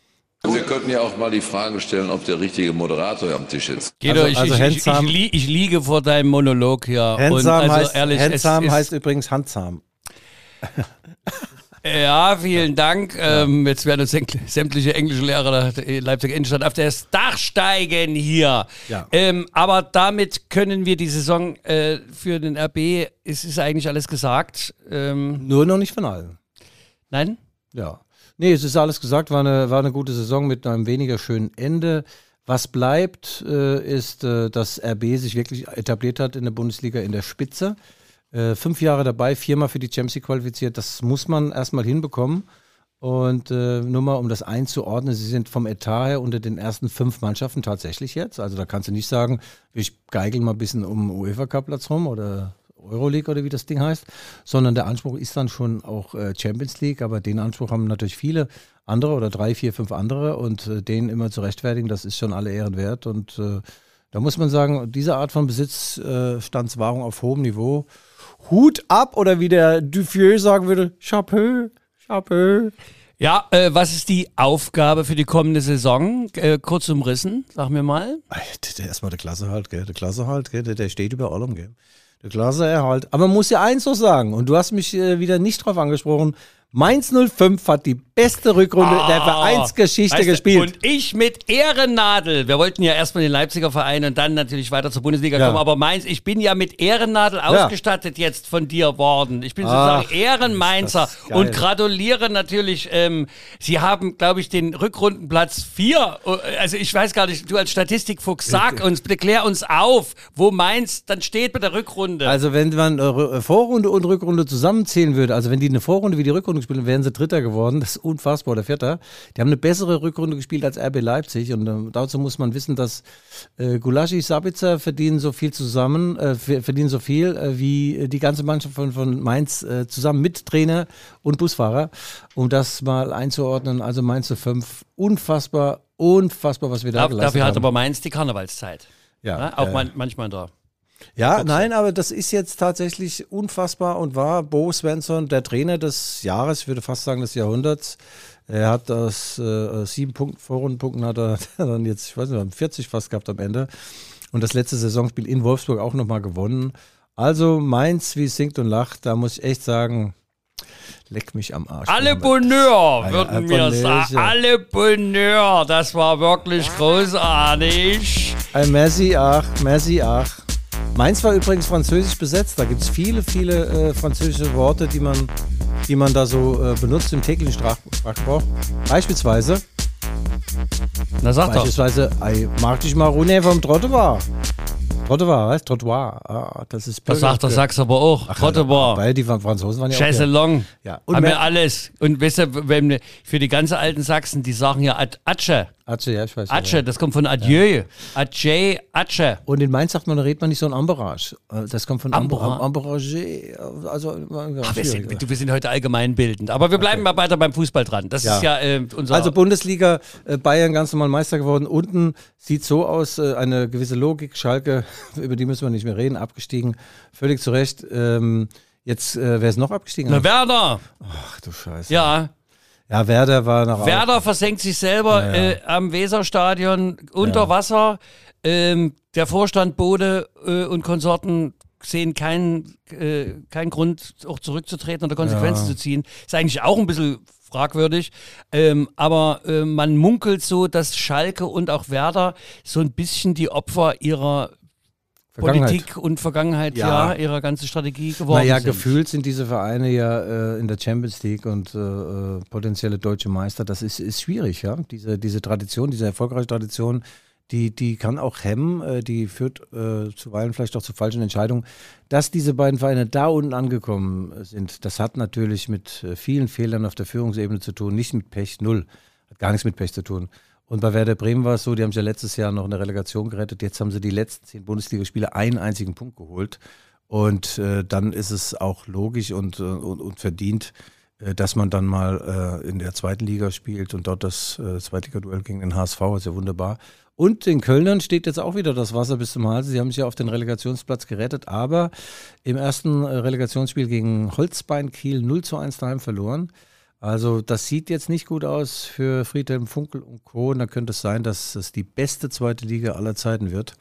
Wir könnten ja auch mal die Frage stellen, ob der richtige Moderator am Tisch ist. Guido, Also- also ich, ich, ich, handsome- ich, li- ich liege vor deinem Monolog hier. Handsome, und also heißt, ehrlich, handsome es ist, heißt übrigens handsam. Ja, vielen Dank. Ähm, jetzt werden uns sämt- sämtliche englische Lehrer der Leipziger Innenstadt auf das Dach steigen hier. Ja. Ähm, aber damit können wir die Saison äh, für den R B, es ist eigentlich alles gesagt. Ähm, Nur noch nicht von allen. nein? Ja. Nee, es ist alles gesagt, war eine, war eine gute Saison mit einem weniger schönen Ende. Was bleibt, äh, ist, äh, dass R B sich wirklich etabliert hat in der Bundesliga in der Spitze. Äh, fünf Jahre dabei, viermal für die Champions League qualifiziert. Das muss man erstmal hinbekommen. Und äh, nur mal, um das einzuordnen, sie sind vom Etat her unter den ersten fünf Mannschaften tatsächlich jetzt. Also da kannst du nicht sagen, ich geigel mal ein bisschen um UEFA-Cup-Platz rum oder Euroleague oder wie das Ding heißt, sondern der Anspruch ist dann schon auch äh, Champions League, aber den Anspruch haben natürlich viele andere oder drei, vier, fünf andere und äh, den immer zu rechtfertigen, das ist schon alle Ehren wert und äh, da muss man sagen, diese Art von Besitzstandswahrung auf hohem Niveau, Hut ab oder wie der Dufieux sagen würde, Chapeau, Chapeau. Ja, äh, was ist die Aufgabe für die kommende Saison? Äh, kurz umrissen, sag mir mal. Der erstmal der Klassenerhalt, gell? Der Klassenerhalt, gell? Der, der steht über allem, gell? Der Klassenerhalt. Aber man muss ja eins noch sagen, und du hast mich äh, wieder nicht drauf angesprochen, Mainz null fünf hat die beste Rückrunde Oh, der Vereinsgeschichte weißt du, gespielt. Und ich mit Ehrennadel. Wir wollten ja erstmal den Leipziger Verein und dann natürlich weiter zur Bundesliga Ja. kommen. Aber Mainz, ich bin ja mit Ehrennadel ausgestattet jetzt von dir worden. Ich bin Ach, sozusagen Ehrenmainzer ist das geil. und gratuliere natürlich. Ähm, Sie haben, glaube ich, den Rückrundenplatz vier. Also ich weiß gar nicht, du als Statistikfuchs, sag uns, bitte klär uns auf, wo Mainz dann steht bei der Rückrunde. Also wenn man äh, Vorrunde und Rückrunde zusammenzählen würde, also wenn die eine Vorrunde wie die Rückrunde gespielt haben, wären sie Dritter geworden. Das ist unfassbar, der Vierter. Die haben eine bessere Rückrunde gespielt als R B Leipzig und äh, dazu muss man wissen, dass äh, Gulaschi, Sabitzer verdienen so viel zusammen, äh, verdienen so viel äh, wie die ganze Mannschaft von, von Mainz äh, zusammen mit Trainer und Busfahrer. Um das mal einzuordnen, also Mainz zu fünf, unfassbar, unfassbar, was wir da Darf, geleistet dafür haben. hat aber Mainz die Karnevalszeit. Ja, Ja, auch äh, man, manchmal da. Ja, Boxer. nein, aber das ist jetzt tatsächlich unfassbar und wahr. Bo Svensson, der Trainer des Jahres, ich würde fast sagen des Jahrhunderts. Er hat aus äh, sieben Punkten, Vorrundenpunkten hat er dann jetzt, ich weiß nicht, vierzig fast gehabt am Ende. Und das letzte Saisonspiel in Wolfsburg auch nochmal gewonnen. Also Mainz, wie es singt und lacht, da muss ich echt sagen, leck mich am Arsch. Alle Bonheur, Ja, würden ja, wir Bonheur, sagen. ja. Alle Bonheur, das war wirklich großartig. Ein Merci, ach, merci, ach. Mainz war übrigens französisch besetzt. Da gibt es viele, viele äh, französische Worte, die man, die man da so äh, benutzt im täglichen Sprach Sprachgebrauch. Beispielsweise, Na sag doch. beispielsweise, I mag dich mal runter vom Trottoir. Trottoir, weißt du? Trottoir. Ah, das ist Das sagt der Sachs aber auch. Trottoir. Weil die Franzosen waren ja auch hier. Chaiselong. Ja. Und Haben wir mehr- alles. Und weißt du, wenn, für die ganzen alten Sachsen, die sagen ja Ad- Atsche. Atsche, ja, ich weiß. Atsche, Ja. das kommt von Adieu. Adje, Atsche. Und in Mainz sagt man, da redet man nicht so ein Amberage. Äh, Das kommt von Ambera- Amberage. Also, ja, Ach, wir, schwierig. sind, du, wir sind heute allgemeinbildend. Aber wir bleiben mal weiter beim Fußball dran. Das Ja. ist ja äh, unser... Also Bundesliga, äh, Bayern ganz normal Meister geworden. Unten sieht so aus, äh, eine gewisse Logik. Schalke, über die müssen wir nicht mehr reden, abgestiegen. Völlig zu Recht. Ähm, jetzt, äh, wer ist noch abgestiegen? Na, Werder. Ach du Scheiße. Ja, Ja, Werder war noch Werder versenkt sich selber Ja, ja. äh, am Weserstadion unter Wasser. Ähm, der Vorstand Bode äh, und Konsorten sehen keinen äh, keinen Grund, auch zurückzutreten oder Konsequenzen Ja. zu ziehen. Ist eigentlich auch ein bisschen fragwürdig. Ähm, aber äh, man munkelt so, dass Schalke und auch Werder so ein bisschen die Opfer ihrer Vergangenheit. Politik und Vergangenheit, Ja. ja, ihrer ganzen Strategie geworden Naja, sind. gefühlt sind diese Vereine ja äh, in der Champions League und äh, äh, potenzielle deutsche Meister. Das ist, ist schwierig, ja. Diese, diese Tradition, diese erfolgreiche Tradition, die, die kann auch hemmen, äh, die führt äh, zuweilen vielleicht auch zu falschen Entscheidungen. Dass diese beiden Vereine da unten angekommen sind, das hat natürlich mit äh, vielen Fehlern auf der Führungsebene zu tun, nicht mit Pech, null. Hat gar nichts mit Pech zu tun. Und bei Werder Bremen war es so, die haben sich ja letztes Jahr noch eine Relegation gerettet. Jetzt haben sie die letzten zehn Bundesligaspiele einen einzigen Punkt geholt. Und äh, dann ist es auch logisch und, äh, und, und verdient, äh, dass man dann mal äh, in der zweiten Liga spielt und dort das äh, Zweitliga-Duell gegen den H S V, ist ja wunderbar. Und den Kölnern steht jetzt auch wieder das Wasser bis zum Hals. Sie haben sich ja auf den Relegationsplatz gerettet, aber im ersten äh, Relegationsspiel gegen Holzbein Kiel null zu eins daheim verloren. Also das sieht jetzt nicht gut aus für Friedhelm Funkel und Co. Und da könnte es sein, dass es die beste zweite Liga aller Zeiten wird.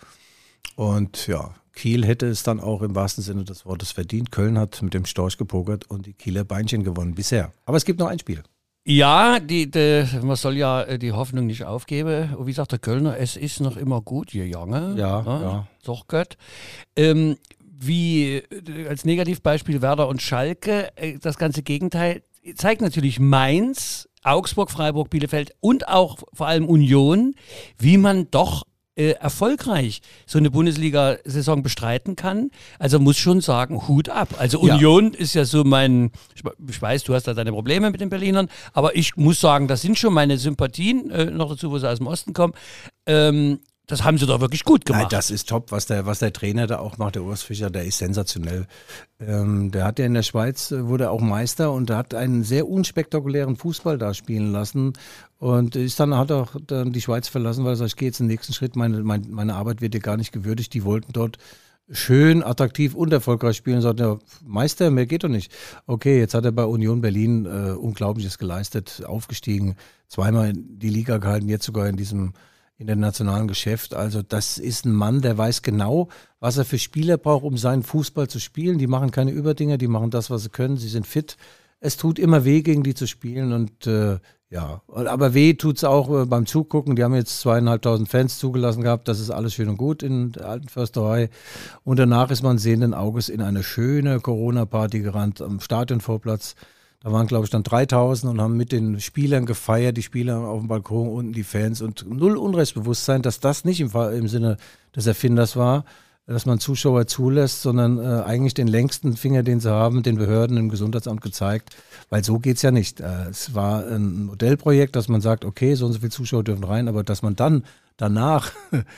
Und ja, Kiel hätte es dann auch im wahrsten Sinne des Wortes verdient. Köln hat mit dem Storch gepokert und die Kieler Beinchen gewonnen bisher. Aber es gibt noch ein Spiel. Ja, die, die, man soll ja äh, die Hoffnung nicht aufgeben. Und wie sagt der Kölner, es ist noch immer gut, ihr Junge. Ja, ja. Doch Gott. Ähm, wie äh, als Negativbeispiel Werder und Schalke, äh, das ganze Gegenteil zeigt natürlich Mainz, Augsburg, Freiburg, Bielefeld und auch vor allem Union, wie man doch äh, erfolgreich so eine Bundesliga-Saison bestreiten kann. Also muss schon sagen, Hut ab. Also Ja. Union ist ja so mein, ich, ich weiß, du hast da deine Probleme mit den Berlinern, aber ich muss sagen, das sind schon meine Sympathien, äh, noch dazu, wo sie aus dem Osten kommen. Ähm, das haben sie doch wirklich gut gemacht. Nein, das ist top, was der, was der Trainer da auch macht, der Urs Fischer, der ist sensationell. Ähm, der hat ja in der Schweiz, äh, wurde auch Meister und der hat einen sehr unspektakulären Fußball da spielen lassen und ist dann, hat auch dann die Schweiz verlassen, weil er sagt, ich gehe jetzt den nächsten Schritt, meine, meine, meine Arbeit wird dir gar nicht gewürdigt. Die wollten dort schön, attraktiv und erfolgreich spielen und sagt, ja, Meister, mehr geht doch nicht. Okay, jetzt hat er bei Union Berlin äh, Unglaubliches geleistet, aufgestiegen, zweimal die Liga gehalten, jetzt sogar in diesem internationalen Geschäft. Also das ist ein Mann, der weiß genau, was er für Spieler braucht, um seinen Fußball zu spielen. Die machen keine Überdinger, die machen das, was sie können. Sie sind fit. Es tut immer weh, gegen die zu spielen und äh, ja, aber weh tut's auch äh, beim Zugucken. Die haben jetzt zweieinhalbtausend Fans zugelassen gehabt. Das ist alles schön und gut in der alten Försterei. Und danach ist man sehenden Auges in eine schöne Corona-Party gerannt am Stadionvorplatz. Da waren, glaube ich, dann dreitausend und haben mit den Spielern gefeiert, die Spieler auf dem Balkon, unten die Fans und null Unrechtsbewusstsein, dass das nicht im, Fall, im Sinne des Erfinders war, dass man Zuschauer zulässt, sondern äh, eigentlich den längsten Finger, den sie haben, den Behörden im Gesundheitsamt gezeigt, weil so geht's ja nicht. Äh, es war ein Modellprojekt, dass man sagt, okay, so und so viele Zuschauer dürfen rein, aber dass man dann danach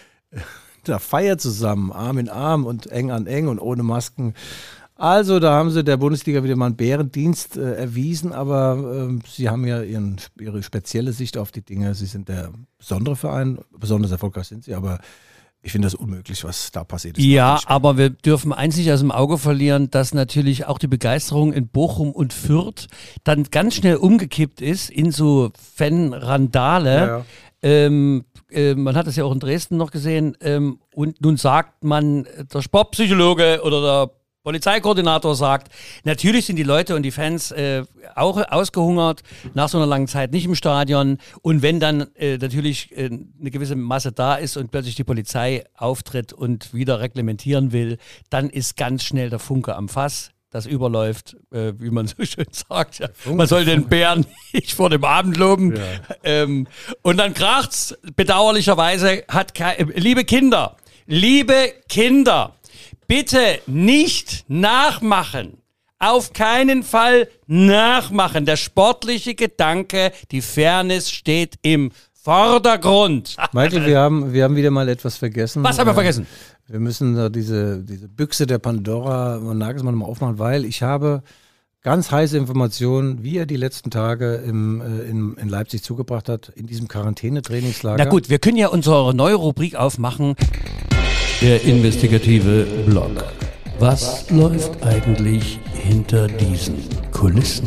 da feiert zusammen, Arm in Arm und eng an eng und ohne Masken. Also da haben sie der Bundesliga wieder mal einen Bärendienst äh, erwiesen, aber äh, sie haben ja ihren, ihre spezielle Sicht auf die Dinge. Sie sind der besondere Verein, besonders erfolgreich sind sie, aber Ich finde das unmöglich, was da passiert ist. Ja, aber wir dürfen eins nicht aus dem Auge verlieren, dass natürlich auch die Begeisterung in Bochum und Fürth dann ganz schnell umgekippt ist in so Fan-Randale. Ja, ja. Ähm, äh, man hat es ja auch in Dresden noch gesehen. Ähm, und nun sagt man, der Sportpsychologe oder der Polizeikoordinator sagt, natürlich sind die Leute und die Fans äh, auch ausgehungert, nach so einer langen Zeit nicht im Stadion. Und wenn dann äh, natürlich äh, eine gewisse Masse da ist und plötzlich die Polizei auftritt und wieder reglementieren will, dann ist ganz schnell der Funke am Fass. Das überläuft, äh, wie man so schön sagt. Ja. Man soll den Bären nicht vor dem Abend loben. Ja. Ähm, und dann kracht's. Bedauerlicherweise hat kein, liebe Kinder, liebe Kinder, bitte nicht nachmachen. Auf keinen Fall nachmachen. Der sportliche Gedanke, die Fairness steht im Vordergrund. Michael, wir haben, wir haben wieder mal etwas vergessen. Was haben wir vergessen? Wir müssen da diese, diese Büchse der Pandora und Nagelsmann mal aufmachen, weil ich habe ganz heiße Informationen, wie er die letzten Tage im, äh, in, in Leipzig zugebracht hat, in diesem Quarantänetrainingslager. Na gut, wir können ja unsere neue Rubrik aufmachen. Der investigative Blog. Was läuft eigentlich hinter diesen Kulissen?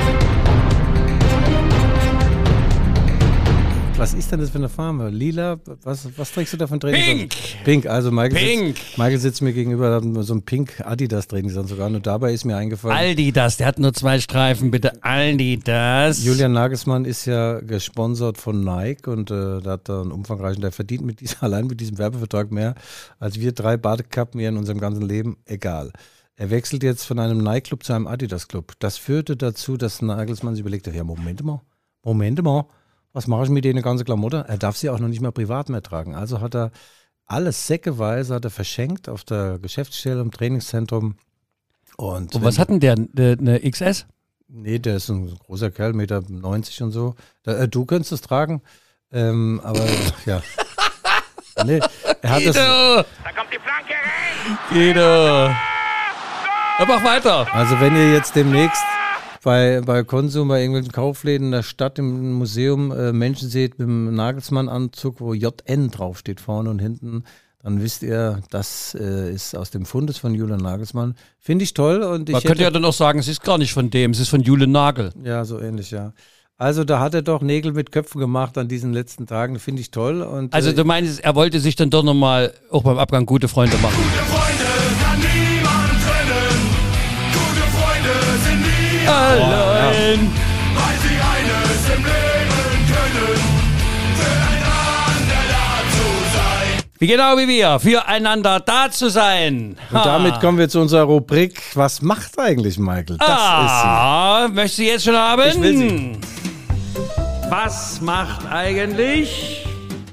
Was ist denn das für eine Farbe? Lila? Was, was trägst du da von Training? Pink! Pink, also Michael, Pink. Sitzt, Michael sitzt mir gegenüber, hat so ein Pink Adidas Trainingsanzug sogar. Und dabei ist mir eingefallen. Adidas, der hat nur zwei Streifen, bitte Adidas. Julian Nagelsmann ist ja gesponsert von Nike und äh, da hat er einen umfangreichen, der verdient mit diesem, allein mit diesem Werbevertrag mehr als wir drei Badekappen hier in unserem ganzen Leben. Egal. Er wechselt jetzt von einem Nike-Club zu einem Adidas-Club. Das führte dazu, dass Nagelsmann sich überlegte, ja Moment mal, Moment mal. Was mache ich mit denen ganze Klamotte? Er darf sie auch noch nicht mehr privat mehr tragen. Also hat er alles säckeweise hat er verschenkt auf der Geschäftsstelle im Trainingszentrum. Und, und was hat denn der? Eine X S? Nee, der ist ein großer Kerl, eins Komma neunzig und so. Da, äh, du könntest es tragen, ähm, aber ja. Nee, er hat das. Da kommt die Flanke rein! Guido! Ja, mach weiter! Also wenn ihr jetzt demnächst bei, bei Konsum, bei irgendwelchen Kaufläden in der Stadt, im Museum äh, Menschen seht mit einem Nagelsmann-Anzug, wo J N draufsteht, vorne und hinten, dann wisst ihr, das äh, ist aus dem Fundes von Julian Nagelsmann. Finde ich toll. Und ich Man könnte ja dann auch sagen, es ist gar nicht von dem, es ist von Julian Nagel. Ja, so ähnlich, ja. Also da hat er doch Nägel mit Köpfen gemacht an diesen letzten Tagen, finde ich toll. Und, also du meinst, er wollte sich dann doch nochmal auch beim Abgang gute Freunde machen. Gute Freunde kann niemand trennen. Gute Freunde sind nie allein, weil sie eines im Leben können, füreinander da zu sein. Wie genau wie wir, füreinander da zu sein. Und damit kommen wir zu unserer Rubrik, was macht eigentlich Michael? Das ah, ist sie. Möchtest du jetzt schon haben? Ich will sie. Was macht eigentlich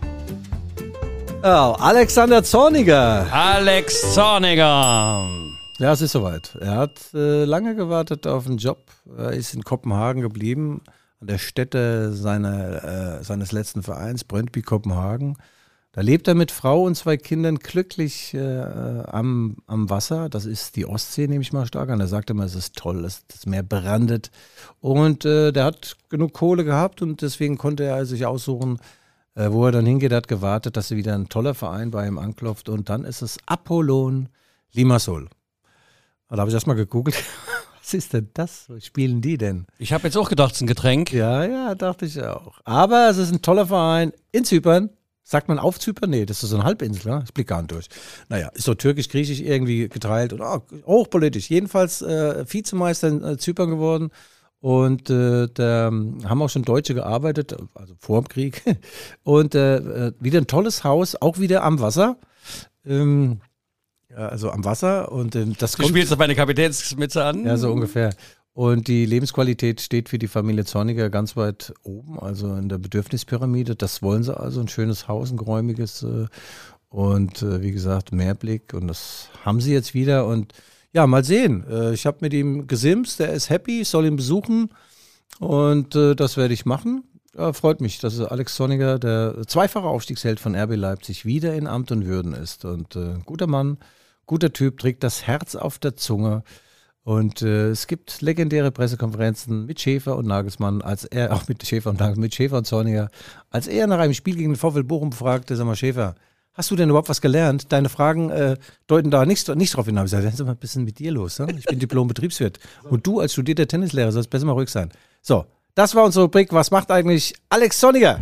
Oh, Alexander Zorniger. Alex Zorniger? Ja, es ist soweit. Er hat äh, lange gewartet auf einen Job. Er ist in Kopenhagen geblieben, an der Stätte seiner, äh, seines letzten Vereins, Brøndby Kopenhagen. Da lebt er mit Frau und zwei Kindern glücklich äh, am, am Wasser. Das ist die Ostsee, nehme ich mal stark an. Er sagt immer, es ist toll, das, das Meer brandet. Und äh, der hat genug Kohle gehabt und deswegen konnte er sich aussuchen, äh, wo er dann hingeht. Er hat gewartet, dass wieder ein toller Verein bei ihm anklopft. Und dann ist es Apollon Limassol. Da habe ich erstmal gegoogelt. Was ist denn das? Was spielen die denn? Ich habe jetzt auch gedacht, es ist ein Getränk. Ja, ja, dachte ich auch. Aber es ist ein toller Verein in Zypern. Sagt man auf Zypern? Nee, das ist so eine Halbinsel, ne? Ich blicke gar nicht durch. Naja, ist so türkisch-griechisch irgendwie geteilt und oh, hochpolitisch. Jedenfalls äh, Vizemeister in äh, Zypern geworden und äh, da haben auch schon Deutsche gearbeitet, also vor dem Krieg. Und äh, wieder ein tolles Haus, auch wieder am Wasser. Ähm, ja, also am Wasser. Und äh, das Du kommt, spielst auf meine Kapitänsmütze an. ja, so ungefähr. Und die Lebensqualität steht für die Familie Zorniger ganz weit oben, also in der Bedürfnispyramide. Das wollen sie also, ein schönes Haus, ein geräumiges äh, und äh, wie gesagt, Meerblick. Und das haben sie jetzt wieder. Und ja, mal sehen. Äh, ich habe mit ihm gesimst, der ist happy, ich soll ihn besuchen und äh, das werde ich machen. Ja, freut mich, dass Alex Zorniger, der zweifache Aufstiegsheld von R B Leipzig, wieder in Amt und Würden ist. Und äh, guter Mann, guter Typ, trägt das Herz auf der Zunge. Und äh, es gibt legendäre Pressekonferenzen mit Schäfer und Nagelsmann, als er, auch mit Schäfer und Nagelsmann, mit Schäfer und Zorniger, als er nach einem Spiel gegen den VfL Bochum fragte, sag mal Schäfer, hast du denn überhaupt was gelernt? Deine Fragen äh, deuten da nicht, nicht drauf hinaus. Ich sage, mal ein bisschen mit dir los. Ne? Ich bin Diplom-Betriebswirt. Und du als studierter Tennislehrer sollst besser mal ruhig sein. So, das war unsere Rubrik. Was macht eigentlich Alex Sonniger?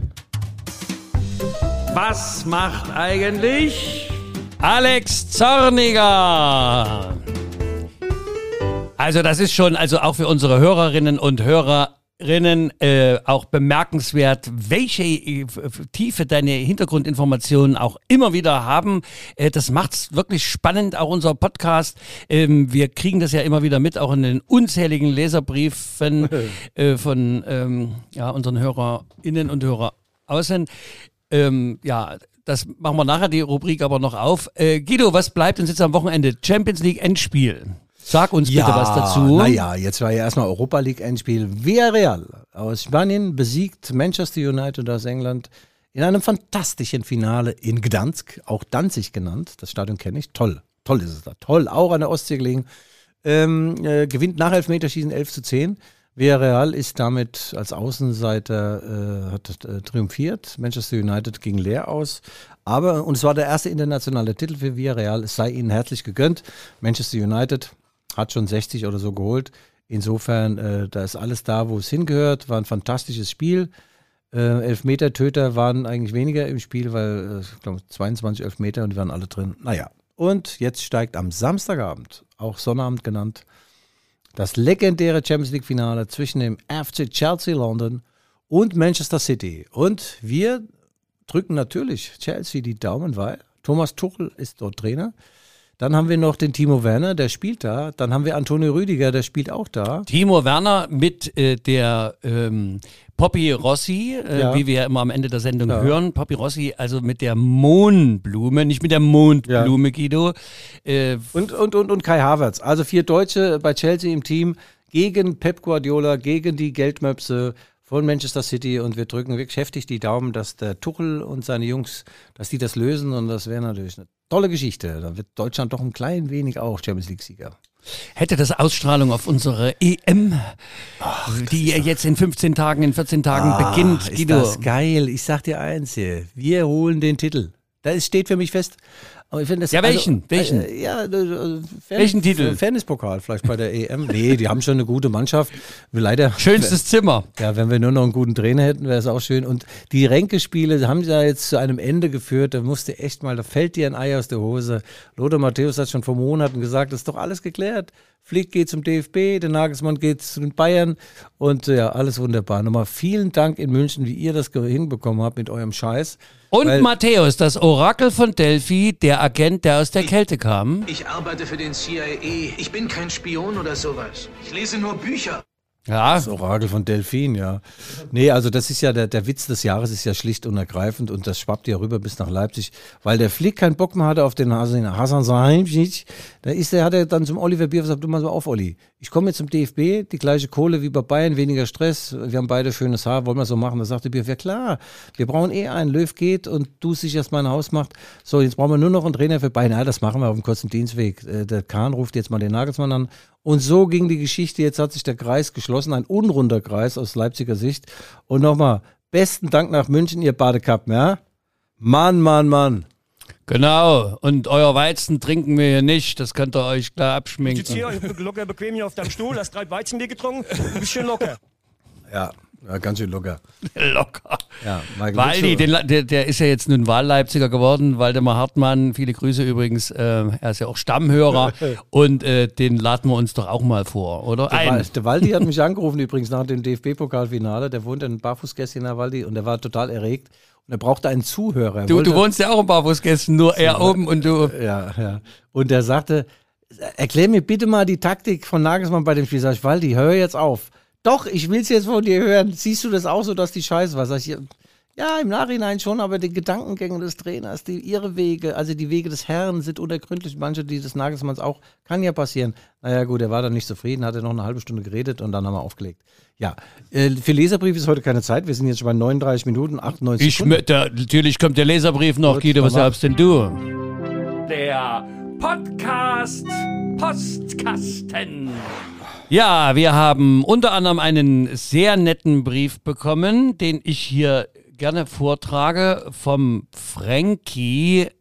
Was macht eigentlich Alex Zorniger? Also das ist schon, also auch für unsere Hörerinnen und Hörerinnen äh, auch bemerkenswert, welche äh, Tiefe deine Hintergrundinformationen auch immer wieder haben. Äh, das macht's wirklich spannend, auch unser Podcast. Ähm, wir kriegen das ja immer wieder mit, auch in den unzähligen Leserbriefen äh, von ähm, ja, unseren HörerInnen und Hörer außen. Ähm, ja, das machen wir nachher die Rubrik aber noch auf. Äh, Guido, was bleibt uns jetzt am Wochenende? Champions League Endspiel. Sag uns bitte ja, was dazu. Naja, jetzt war ja erstmal Europa League Endspiel. Villarreal aus Spanien besiegt Manchester United aus England in einem fantastischen Finale in Gdansk, auch Danzig genannt. Das Stadion kenne ich. Toll, toll ist es da. Toll, auch an der Ostsee gelegen. Ähm, äh, gewinnt nach Elfmeterschießen elf zu zehn. Villarreal ist damit als Außenseiter äh, hat äh, triumphiert. Manchester United ging leer aus. Aber, und es war der erste internationale Titel für Villarreal, es sei ihnen herzlich gegönnt. Manchester United hat schon sechzig oder so geholt. Insofern, äh, da ist alles da, wo es hingehört. War ein fantastisches Spiel. Äh, Elfmeter-Töter waren eigentlich weniger im Spiel, weil äh, ich glaube zweiundzwanzig Elfmeter und die waren alle drin. Naja, und jetzt steigt am Samstagabend, auch Sonnabend genannt, das legendäre Champions League Finale zwischen dem F C Chelsea London und Manchester City. Und wir drücken natürlich Chelsea die Daumen, weil Thomas Tuchel ist dort Trainer. Dann haben wir noch den Timo Werner, der spielt da. Dann haben wir Antonio Rüdiger, der spielt auch da. Timo Werner mit äh, der ähm, Poppy Rossi, äh, Ja. wie wir ja immer am Ende der Sendung Ja. hören. Poppy Rossi, also mit der Mohnblume, nicht mit der Mondblume, Guido. Äh, Und, und, und, und Kai Havertz. Also vier Deutsche bei Chelsea im Team gegen Pep Guardiola, gegen die Geldmöpse von Manchester City. Und wir drücken wirklich heftig die Daumen, dass der Tuchel und seine Jungs, dass die das lösen. Und das wäre natürlich eine tolle Geschichte. Dann wird Deutschland doch ein klein wenig auch Champions League-Sieger. hätte das Ausstrahlung auf unsere E M, Ach, die ja jetzt in fünfzehn Tagen, in vierzehn Tagen ah, beginnt. Ist Guido. das geil. Ich sag dir eins hier. Wir holen den Titel. Das steht für mich fest. Aber ich finde das, Ja, welchen? Also, welchen? Äh, ja, äh, Fan, Welchen Titel? Fairness-Pokal vielleicht bei der E M. Nee, die haben schon eine gute Mannschaft. Wir leider. Schönstes Zimmer. Ja, wenn wir nur noch einen guten Trainer hätten, wäre es auch schön. Und die Ränkespiele haben ja jetzt zu einem Ende geführt. Da musste echt mal, da fällt dir ein Ei aus der Hose. Lothar Matthäus hat schon vor Monaten gesagt, das ist doch alles geklärt. Flick geht zum D F B, der Nagelsmann geht zu den Bayern und ja, alles wunderbar. Nochmal vielen Dank in München, wie ihr das hinbekommen habt mit eurem Scheiß. Und Weil- Matthäus, das Orakel von Delphi, der Agent, der aus der Kälte kam. Ich arbeite für den C I A. Ich bin kein Spion oder sowas. Ich lese nur Bücher. Ja, Das Orakel von Delphin, ja. Nee, also das ist ja der, der Witz des Jahres ist ja schlicht und ergreifend und das schwappt ja rüber bis nach Leipzig, weil der Flick keinen Bock mehr hatte auf den Hasan Hasan Salihamidzic. Da ist der, hat er dann zum Oliver Bierhoff gesagt, du mal so auf, Olli. Ich komme jetzt zum D F B, die gleiche Kohle wie bei Bayern, weniger Stress, wir haben beide schönes Haar, wollen wir so machen? Da sagte Bierhoff, ja klar, wir brauchen eh einen, Löw geht und du sich erstmal ein Haus macht. So, jetzt brauchen wir nur noch einen Trainer für Bayern. Ja, das machen wir auf dem kurzen Dienstweg. Äh, Der Kahn ruft jetzt mal den Nagelsmann an. Und so ging die Geschichte, jetzt hat sich der Kreis geschlossen, ein unrunder Kreis aus Leipziger Sicht. Und nochmal, besten Dank nach München, ihr Badekappen, ja? Mann, Mann, Mann. genau. Und euer Weizen trinken wir hier nicht, das könnt ihr euch klar abschminken. Sitz hier locker bequem hier auf deinem Stuhl, hast drei Weizenbier getrunken, du bist schön locker. Ja, ja ganz schön locker. Locker. Ja, Michael Waldi, Witzel. den, der, der ist ja jetzt nun Wahlleipziger geworden, Waldemar Hartmann, viele Grüße übrigens, äh, er ist ja auch Stammhörer und äh, den laden wir uns doch auch mal vor, oder? Der, Ein. Wal- der Waldi hat mich angerufen übrigens nach dem D F B-Pokalfinale. Der wohnt in Barfußgässchen, der Waldi, und der war total erregt. Und er brauchte einen Zuhörer. Er Du, wollte, du wohnst ja auch im Barfußgästen, nur er oben und du... Ja, ja. Und er sagte, erklär mir bitte mal die Taktik von Nagelsmann bei dem Spiel. Sag ich, Waldi, hör jetzt auf. Doch, ich will es jetzt von dir hören. Siehst du das auch so, dass die Scheiße war? Sag ich, ja, im Nachhinein schon, aber die Gedankengänge des Trainers, die, ihre Wege, also die Wege des Herrn sind unergründlich. Manche, die des Nagelsmanns auch, kann ja passieren. Naja gut, er war dann nicht zufrieden, hat er noch eine halbe Stunde geredet und dann haben wir aufgelegt. Ja, äh, für Leserbrief ist heute keine Zeit. Wir sind jetzt schon bei neununddreißig Minuten, achtundneunzig Ich, Sekunden. mö- da, natürlich kommt der Leserbrief noch, Gut, Guido, was Mama. glaubst denn du? Der Podcast Postkasten. Ja, wir haben unter anderem einen sehr netten Brief bekommen, den ich hier gerne vortrage vom Frankie,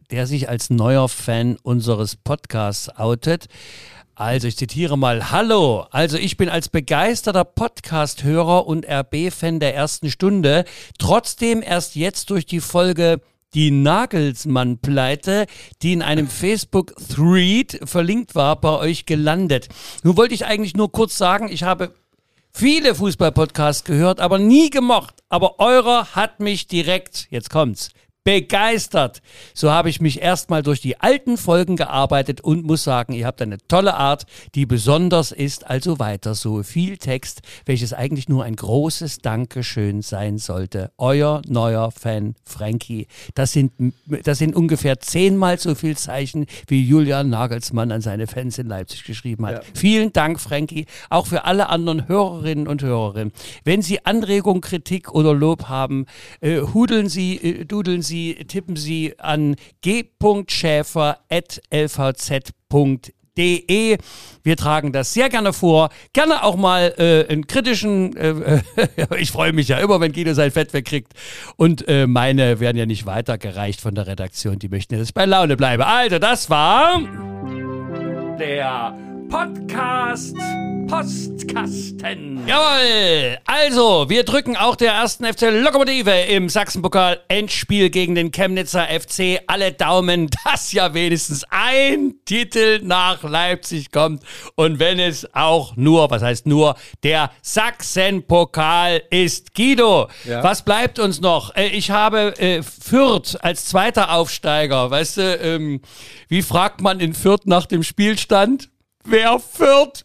der sich als neuer Fan unseres Podcasts outet. Also ich zitiere mal, hallo, also ich bin als begeisterter Podcast-Hörer und R B-Fan der ersten Stunde trotzdem erst jetzt durch die Folge Die Nagelsmann-Pleite, die in einem Facebook-Thread verlinkt war, bei euch gelandet. Nun wollte ich eigentlich nur kurz sagen, ich habe viele Fußball-Podcasts gehört, aber nie gemocht. Aber eurer hat mich direkt, jetzt kommt's, begeistert. So habe ich mich erstmal durch die alten Folgen gearbeitet und muss sagen, ihr habt eine tolle Art, die besonders ist, also weiter so. Viel Text, welches eigentlich nur ein großes Dankeschön sein sollte. Euer neuer Fan Frankie. Das sind, das sind ungefähr zehnmal so viel Zeichen, wie Julian Nagelsmann an seine Fans in Leipzig geschrieben hat. Ja. Vielen Dank, Frankie, auch für alle anderen Hörerinnen und Hörerinnen. Wenn Sie Anregung, Kritik oder Lob haben, äh, hudeln Sie, äh, dudeln Sie Sie, tippen Sie an g punkt schäfer at l v z punkt d e. Wir tragen das sehr gerne vor. Gerne auch mal äh, einen kritischen, äh, ich freue mich ja immer, wenn Guido sein Fett wegkriegt. Und äh, meine werden ja nicht weitergereicht von der Redaktion. Die möchten ja, dass ich bei Laune bleibe. Also, das war der Podcast Postkasten. Jawohl. Also, wir drücken auch der ersten F C Lokomotive im Sachsenpokal Endspiel gegen den Chemnitzer F C alle Daumen, dass ja wenigstens ein Titel nach Leipzig kommt. Und wenn es auch nur, was heißt nur, der Sachsenpokal ist. Guido, ja. Was bleibt uns noch? Ich habe äh, Fürth als zweiter Aufsteiger. Weißt du, ähm, wie fragt man in Fürth nach dem Spielstand? Wer führt?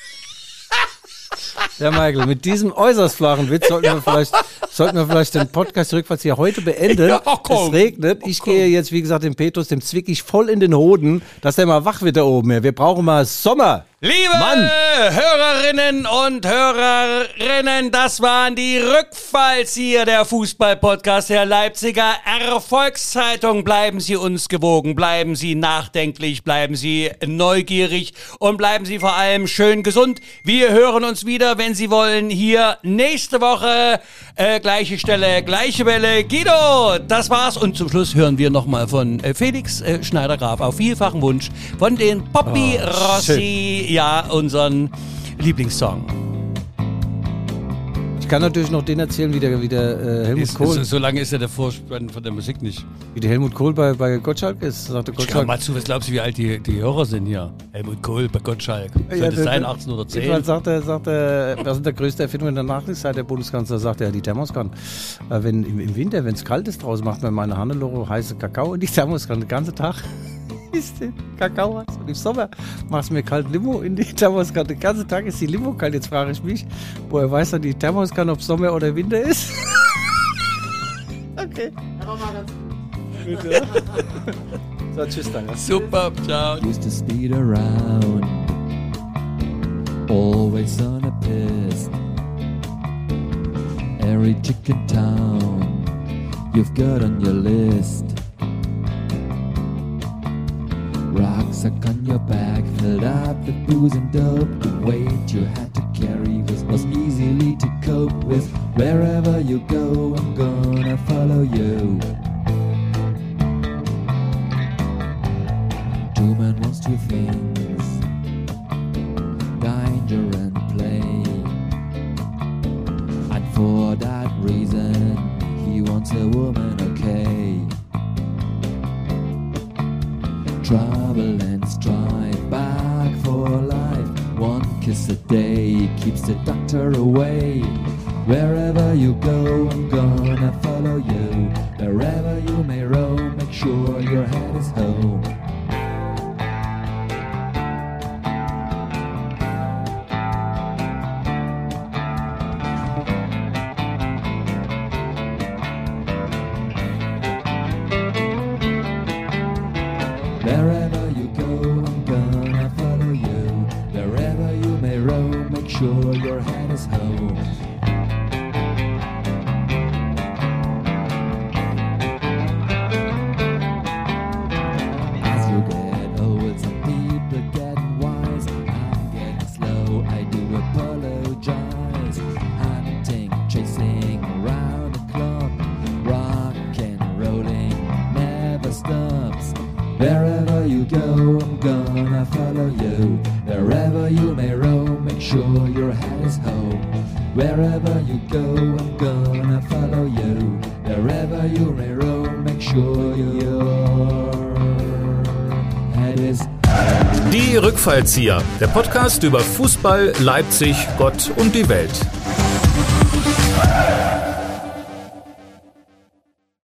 Ja, Michael, mit diesem äußerst flachen Witz sollten wir vielleicht, sollten wir vielleicht den Podcast rückwärts hier heute beenden. Ja, es regnet. Ich oh, gehe jetzt, wie gesagt, dem Petrus, dem zwick ich voll in den Hoden, dass der mal wach wird da oben. Wir brauchen mal Sommer. Liebe Mann. Hörerinnen und Hörerinnen, das waren die Rückfallzieher, der Fußball-Podcast der Leipziger Erfolgszeitung. Bleiben Sie uns gewogen, bleiben Sie nachdenklich, bleiben Sie neugierig und bleiben Sie vor allem schön gesund. Wir hören uns wieder, wenn Sie wollen, hier nächste Woche. Äh, gleiche Stelle, gleiche Welle. Guido, das war's. Und zum Schluss hören wir nochmal von äh, Felix äh, Schneider-Graf auf vielfachen Wunsch von den Poppy oh, Rossi. Schön. Ja, unseren Lieblingssong. Ich kann natürlich noch den erzählen, wie der, wie der äh, Helmut ist, Kohl. Ist, so lange ist ja der Vorspann von der Musik nicht. Wie der Helmut Kohl bei, bei Gottschalk ist, sagte Gottschalk. Ich komm mal zu, was glaubst du, wie alt die, die Hörer sind hier? Helmut Kohl bei Gottschalk. Sollte ja, es sein, achtzehn oder zehn? Jedenfalls sagt er, sagt er, was ist der größte Erfindung in der Nachkriegszeit? Der Bundeskanzler sagt ja, die Thermoskanne. Wenn, im, Im Winter, wenn es kalt ist draußen, macht man meine Hannelore heiße Kakao in die Thermoskanne den ganzen Tag. Ist den Kakao heiß. Und im Sommer machst du mir kalt Limo in die Thermoskanne. Den ganzen Tag ist die Limo kalt. Jetzt frage ich mich, woher weiß dann die Thermoskanne, ob Sommer oder Winter ist? Okay. Aber mal ganz gut. Bitte. So, tschüss, danke. Super, ciao. Used to speed around, always on a piss. Every chicken town you've got on your list. Rucksack on your back, filled up with booze and dope. The weight you had to carry was, was easily to cope with. Wherever you go, I'm gonna follow you. Two men wants two things, danger and play. And for that reason, he wants a woman, okay. Trouble and strife, back for life. One kiss a day keeps the doctor away. Wherever you go, I'm gonna follow you. Wherever you may roam, make sure your head is home. Wherever you go, I'm gonna follow you. Wherever you may roam, make sure your head is home. As you get old, some people get wise. I'm getting slow, I do apologize. Hunting, chasing around the clock. Rock and rolling never stops. you go, I'm gonna follow you. Wherever you may roam, make sure your head is home. Wherever you go, I'm gonna follow you. Wherever you may roam, make sure your head is home. Die Rückfallzieher, der Podcast über Fußball, Leipzig, Gott und die Welt.